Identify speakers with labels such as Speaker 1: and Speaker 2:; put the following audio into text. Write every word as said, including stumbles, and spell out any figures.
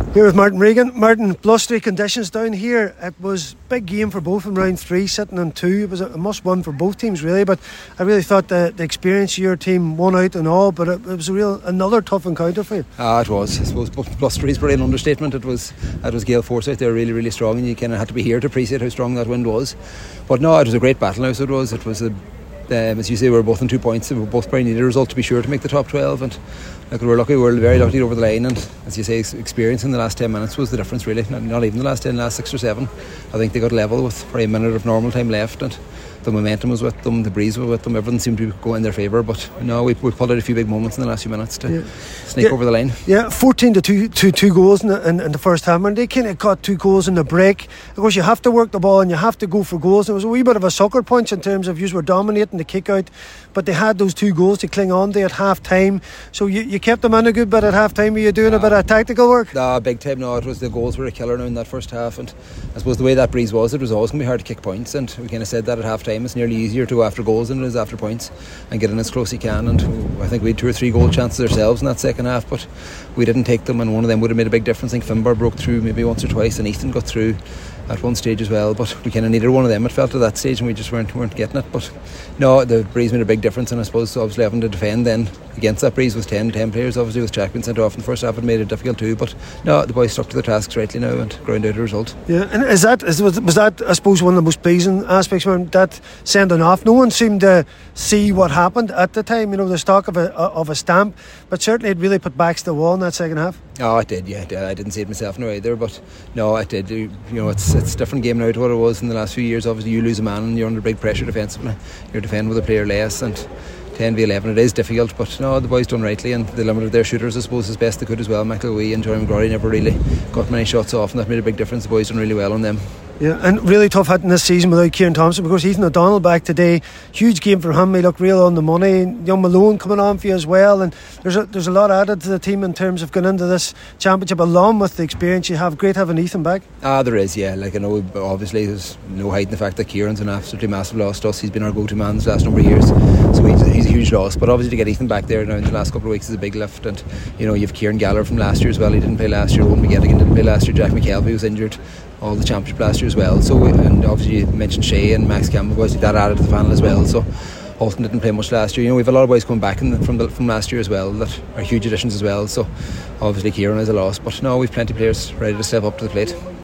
Speaker 1: Here with Martin Regan. Martin, blustery conditions down here. It was a big game for both in round three, sitting on two. It was a must-win for both teams, really. But I really thought the, the experience of your team won out and all. But it, it was a real another tough encounter for you.
Speaker 2: Ah, it was. I suppose blustery is probably an understatement. It was. It was Gale Forsyth. They were really, really strong, and you kind of had to be here to appreciate how strong that wind was. But no, it was a great battle. Now, so it was. It was a. Um, as you say, we were both on two points. We both probably needed a result to be sure to make the top twelve, and like, we were lucky. We were very lucky over the line, and as you say, experience in the last ten minutes was the difference, really. Not, not even the last ten, last six or seven. I think they got level with probably a minute of normal time left, and the momentum was with them, the breeze was with them, everything seemed to go in their favour. But no, we, we pulled out a few big moments in the last few minutes to yeah. sneak
Speaker 1: yeah.
Speaker 2: over the line.
Speaker 1: Yeah, fourteen to two, two, two goals in the, in, in the first half, and they kind of got two goals in the break. Of course, you have to work the ball and you have to go for goals. It was a wee bit of a sucker punch in terms of you were dominating the kick out, but they had those two goals to cling on to at half time. So you, you kept them in a good bit at half time. Were you doing uh, a bit of tactical work?
Speaker 2: Nah, big time. No, it was the goals were a killer now in that first half, and I suppose the way that breeze was, it was always going to be hard to kick points, and we kind of said that at half time. It's nearly easier to go after goals than it is after points and get in as close as you can. And I think we had two or three goal chances ourselves in that second half, but we didn't take them, and one of them would have made a big difference. I think Finbar broke through maybe once or twice, and Ethan got through at one stage as well, but we kind of needed one of them, it felt, at that stage, and we just weren't weren't getting it. But no, the breeze made a big difference, and I suppose obviously having to defend then against that breeze with ten, ten players, obviously with Jack being sent off in the first half, it made it difficult too. But no, the boys stuck to their tasks rightly now and ground out a result.
Speaker 1: Yeah, and is that is, was, was that I suppose one of the most pleasing aspects when that sending off? No one seemed to see what happened at the time. You know, the stock of a of a stamp, but certainly it really put backs to the wall in that second half.
Speaker 2: Oh, it did, yeah. I didn't see it myself now either, but no, it did. You know, it's it's a different game now to what it was in the last few years. Obviously, you lose a man and you're under big pressure defensively. You're defending with a player less, and ten v eleven, it is difficult. But no, the boys done rightly, and they limited their shooters, I suppose, as best they could as well. McElwee and Johnny McGrory never really got many shots off, and that made a big difference. The boys done really well on them.
Speaker 1: Yeah, and really tough hitting this season without Kieran Thompson, because Ethan O'Donnell back today, huge game for him. He looked real on the money. Young Malone coming on for you as well, and there's a, there's a lot added to the team in terms of going into this championship, along with the experience you have. Great having Ethan back.
Speaker 2: Ah, there is, yeah. Like, I know, obviously there's no hiding the fact that Kieran's an absolutely massive loss to us. He's been our go-to man the last number of years, so he's, he's a huge loss. But obviously to get Ethan back there now in the last couple of weeks is a big lift. And you know, you've Kieran Gallagher from last year as well. He didn't play last year. Owen McGettigan didn't play last year. Jack McKelvey was injured all the championship last year as well. So, and obviously you mentioned Shea and Max Campbell, boys like that added to the panel as well. So Alton didn't play much last year. You know, we have a lot of boys coming back in the, from the, from last year as well that are huge additions as well. So obviously Kieran is a loss, but no, we've plenty of players ready to step up to the plate.